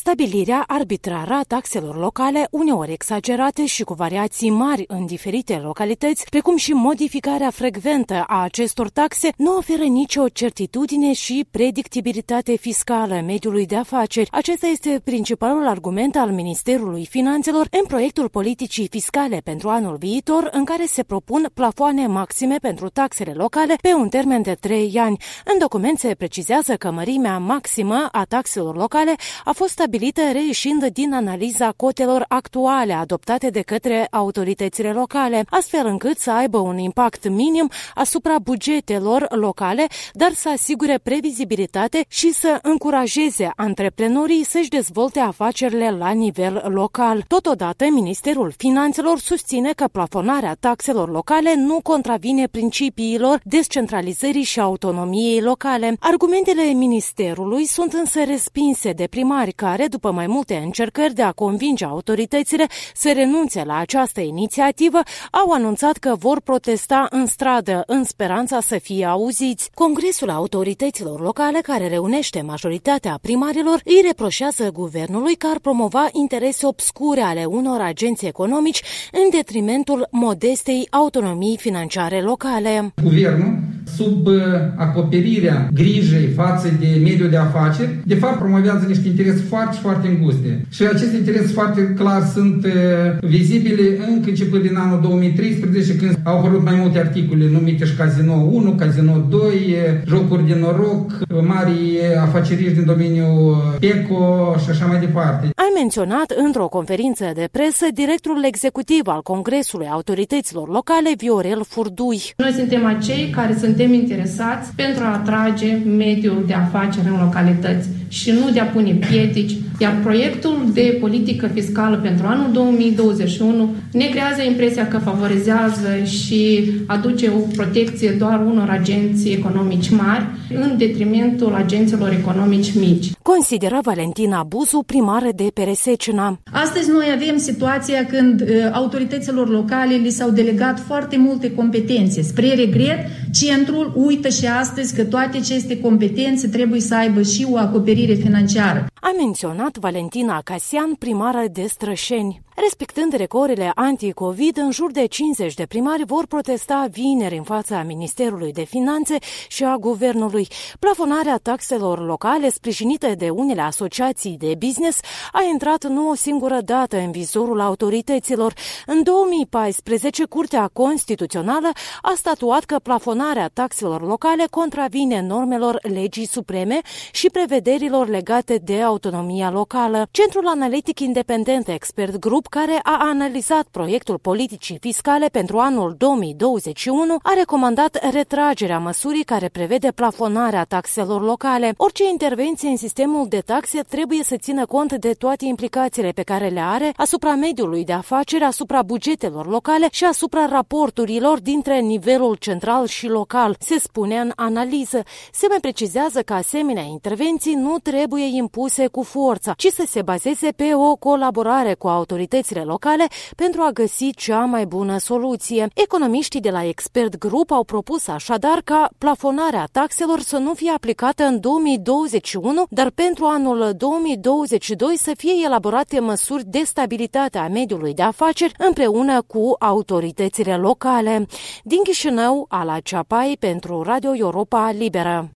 Stabilirea arbitrară a taxelor locale, uneori exagerate și cu variații mari în diferite localități, precum și modificarea frecventă a acestor taxe, nu oferă nicio certitudine și predictibilitate fiscală mediului de afaceri. Acesta este principalul argument al Ministerului Finanțelor în proiectul politicii fiscale pentru anul viitor, în care se propun plafoane maxime pentru taxele locale pe un termen de 3 ani. În document se precizează că mărimea maximă a taxelor locale a fost stabilită reieșind din analiza cotelor actuale adoptate de către autoritățile locale, astfel încât să aibă un impact minim asupra bugetelor locale, dar să asigure previzibilitate și să încurajeze antreprenorii să-și dezvolte afacerile la nivel local. Totodată, Ministerul Finanțelor susține că plafonarea taxelor locale nu contravine principiilor descentralizării și autonomiei locale. Argumentele Ministerului sunt însă respinse de primari care, după mai multe încercări de a convinge autoritățile să renunțe la această inițiativă, au anunțat că vor protesta în stradă în speranța să fie auziți. Congresul autorităților locale, care reunește majoritatea primarilor, îi reproșează guvernului că ar promova interese obscure ale unor agenți economici în detrimentul modestei autonomii financiare locale. Guvernul, sub acoperirea grijei față de mediul de afaceri, de fapt promovează niște interese foarte înguste. Și aceste interese foarte clar sunt vizibile încă începând din anul 2013, când au apărut mai multe articole numite și Casino 1, Casino 2, jocuri de noroc, mari afaceriști din domeniul PECO și așa mai departe. A menționat într-o conferință de presă directorul executiv al Congresului Autorităților Locale, Viorel Furdui. Noi suntem acei care suntem interesați pentru a atrage mediul de afaceri în localități și nu de a pune piedici, iar proiectul de politică fiscală pentru anul 2021 ne creează impresia că favorizează și aduce o protecție doar unor agenți economici mari în detrimentul agenților economici mici. Consideră Valentina Buzu, primară de Peresecina. Astăzi noi avem situația când autorităților locale li s-au delegat foarte multe competențe. Spre regret, centrul uită și astăzi că toate aceste competențe trebuie să aibă și o acoperire financiară. A menționat Valentina Casian, primară de Strășeni. Respectând recorile anti-COVID, în jur de 50 de primari vor protesta vineri în fața Ministerului de Finanțe și a Guvernului. Plafonarea taxelor locale, sprijinită de unele asociații de business, a intrat nu o singură dată în vizorul autorităților. În 2014, Curtea Constituțională a statuat că plafonarea taxelor locale contravine normelor legii supreme și prevederilor legate de autonomia locală. Centrul Analitic Independent Expert Group, care a analizat proiectul politicii fiscale pentru anul 2021, a recomandat retragerea măsurii care prevede plafonarea taxelor locale. Orice intervenție în sistemul de taxe trebuie să țină cont de toate implicațiile pe care le are asupra mediului de afaceri, asupra bugetelor locale și asupra raporturilor dintre nivelul central și local, se spune în analiză. Se mai precizează că asemenea intervenții nu trebuie impuse cu forța, ci să se bazeze pe o colaborare cu autoritățile locale pentru a găsi cea mai bună soluție. Economiștii de la Expert Group au propus așadar ca plafonarea taxelor să nu fie aplicată în 2021, dar pentru anul 2022 să fie elaborate măsuri de stabilitate a mediului de afaceri împreună cu autoritățile locale. Din Chișinău, Ala Ceapai pentru Radio Europa Liberă.